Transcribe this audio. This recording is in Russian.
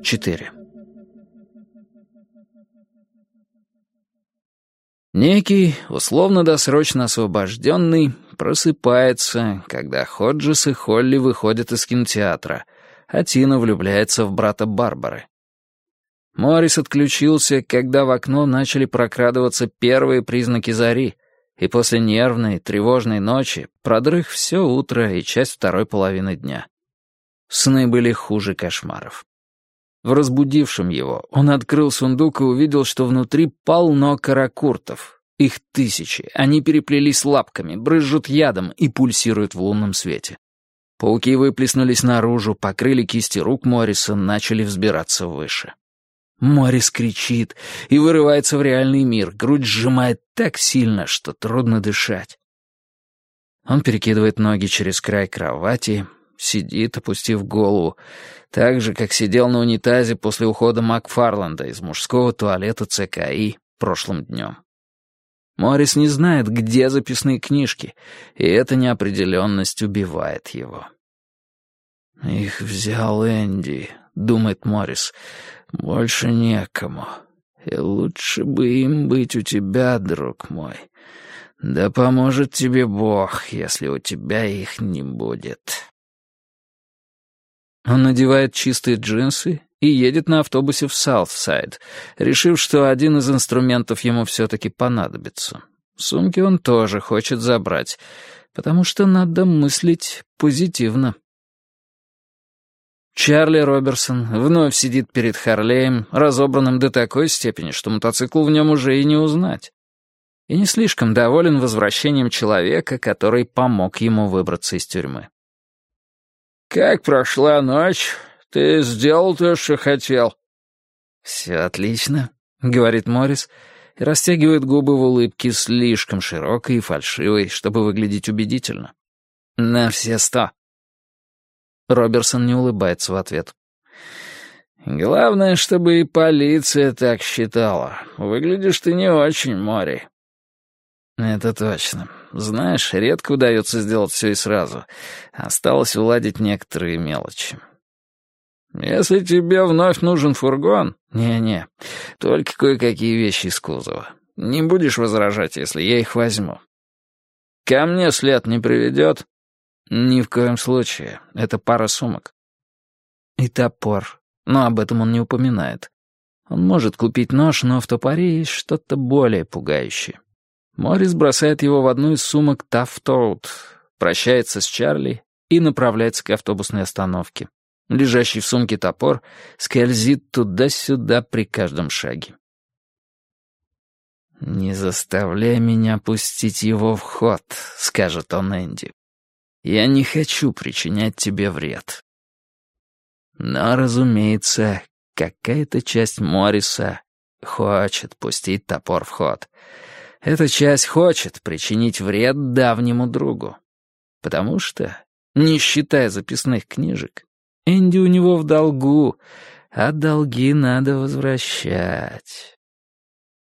4. Некий, условно-досрочно освобожденный, просыпается, когда Ходжес и Холли выходят из кинотеатра, а Тина влюбляется в брата Барбары. Моррис отключился, когда в окно начали прокрадываться первые признаки зари, и после нервной, тревожной ночи продрых все утро и часть второй половины дня. Сны были хуже кошмаров. В разбудившем его он открыл сундук и увидел, что внутри полно каракуртов. Их тысячи, они переплелись лапками, брызжут ядом и пульсируют в лунном свете. Пауки выплеснулись наружу, покрыли кисти рук Морриса, начали взбираться выше. Моррис кричит и вырывается в реальный мир, грудь сжимает так сильно, что трудно дышать. Он перекидывает ноги через край кровати, сидит, опустив голову, так же, как сидел на унитазе после ухода Макфарланда из мужского туалета ЦКИ прошлым днем. Моррис не знает, где записные книжки, и эта неопределенность убивает его. «Их взял Энди», — думает Моррис, — «больше некому. И лучше бы им быть у тебя, друг мой. Да поможет тебе Бог, если у тебя их не будет». Он надевает чистые джинсы и едет на автобусе в Саутсайд, решив, что один из инструментов ему все-таки понадобится. Сумки он тоже хочет забрать, потому что надо мыслить позитивно. Чарли Роберсон вновь сидит перед Харлеем, разобранным до такой степени, что мотоцикл в нем уже и не узнать. И не слишком доволен возвращением человека, который помог ему выбраться из тюрьмы. «Как прошла ночь? Ты сделал то, что хотел?» «Все отлично», — говорит Моррис, и растягивает губы в улыбке слишком широкой и фальшивой, чтобы выглядеть убедительно. «На все 100». Роберсон не улыбается в ответ. «Главное, чтобы и полиция так считала. Выглядишь ты не очень, Мори». «Это точно. Знаешь, редко удается сделать все и сразу. Осталось уладить некоторые мелочи». «Если тебе вновь нужен фургон...» «Не-не, только кое-какие вещи из кузова. Не будешь возражать, если я их возьму?» «Ко мне след не приведет?» «Ни в коем случае. Это пара сумок». И топор. Но об этом он не упоминает. Он может купить нож, но в топоре есть что-то более пугающее. Моррис бросает его в одну из сумок Тафт-Роуд, прощается с Чарли и направляется к автобусной остановке. Лежащий в сумке топор скользит туда-сюда при каждом шаге. «Не заставляй меня пустить его в ход», — скажет он Энди. «Я не хочу причинять тебе вред». Но, разумеется, какая-то часть Морриса хочет пустить топор в ход. Эта часть хочет причинить вред давнему другу. Потому что, не считая записных книжек, Энди у него в долгу, а долги надо возвращать.